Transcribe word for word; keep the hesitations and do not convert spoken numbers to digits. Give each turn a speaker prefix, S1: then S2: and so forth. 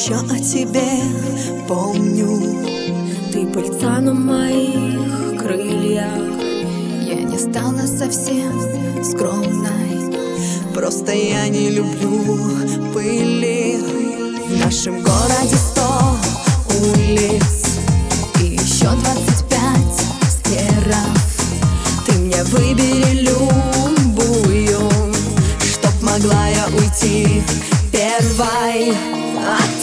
S1: еще о тебе помню.
S2: Ты пыльца на моих крыльях.
S1: Я не стала совсем скромной, просто я не люблю пыли. В нашем городе сто улиц и еще двадцать пять скверов. Ты мне выбери любую, чтоб могла я уйти первой.